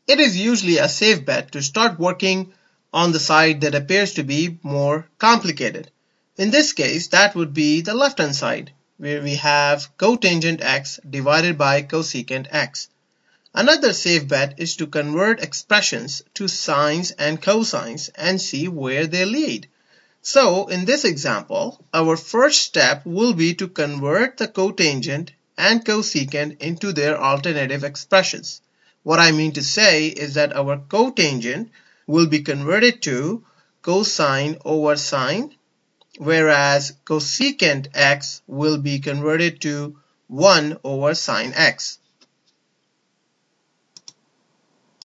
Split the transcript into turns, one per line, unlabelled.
It is usually a safe bet to start working on the side that appears to be more complicated. In this case, that would be the left-hand side, where we have cotangent x divided by cosecant x. Another safe bet is to convert expressions to sines and cosines and see where they lead. So in this example, our first step will be to convert the cotangent and cosecant into their alternative expressions. What I mean to say is that our cotangent will be converted to cosine over sine, whereas cosecant x will be converted to 1 over sine x.